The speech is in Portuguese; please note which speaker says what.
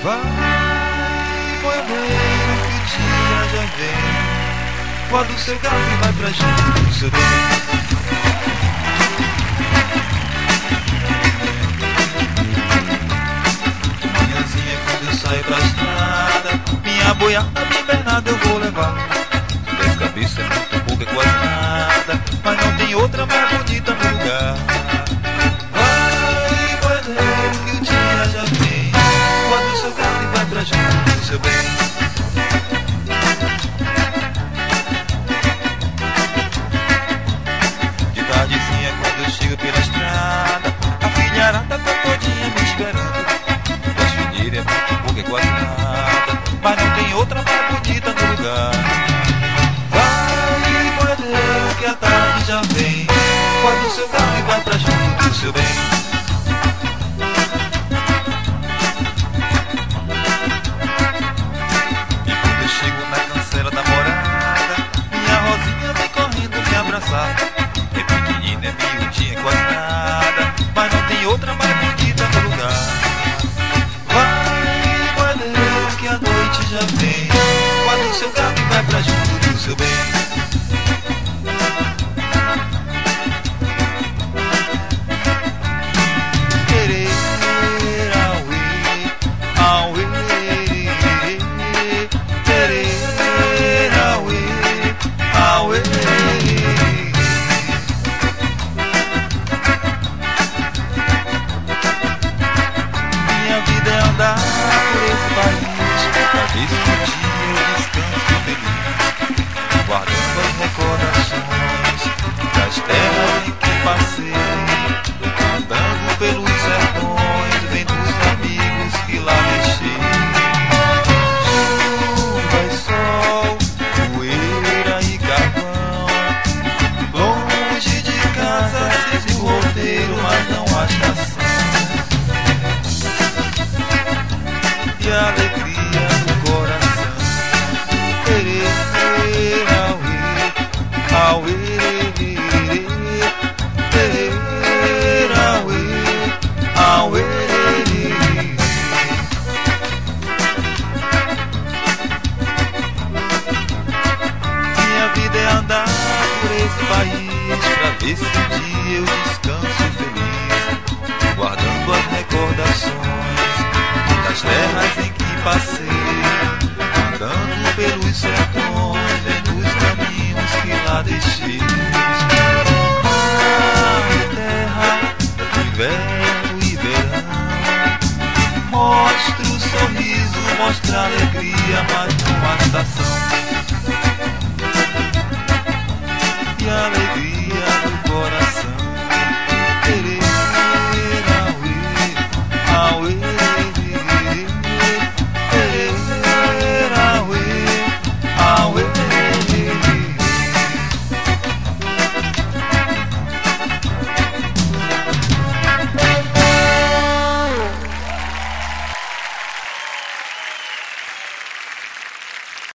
Speaker 1: Vai, boiadeiro, que o dia já vem. Guarda o seu gato e vai pra junto do seu bem. Manhãzinha quando eu saio pra estrada, minha boiada bem bernada eu vou levar. Dez cabeças é muito pouco, é quase nada, mas não tem outra mais bonita no lugar. Vai, boiadeiro, que o dia já vem. Guarda o seu gato e vai pra junto do seu bem. De tardezinha quando eu chego pela estrada, a filharada tá todinha me esperando. Das filheiras é muito pouco, é quase nada, mas não tem outra mais bonita no lugar. Vai, boiadeiro, que a tarde já vem. Guarda o seu gato e vai pra junto do seu bem. É pequenina, é miudinha, quase nada, mas não tem outra mais bonita no lugar. Vai, boiadeiro, que a noite já vem. Guarda o seu gato e vai pra junto do seu bem. Guardando as recordações das terras em que passei, andando pelos sertões, vendo os amigos que lá deixei. Chuva e sol, poeira e carvão, longe de casa fiz o roteiro, mas não a estação. E a alegria do coração. Minha vida é andar por esse país, pra ver se um dia eu descanso feliz, guardando as recordações das terras em que passei, andando pelos sertões, vendo os caminhos que lá deixei. Mar e terra, inverno e verão, mostra o sorriso, mostra a alegria, mas numa estação. E a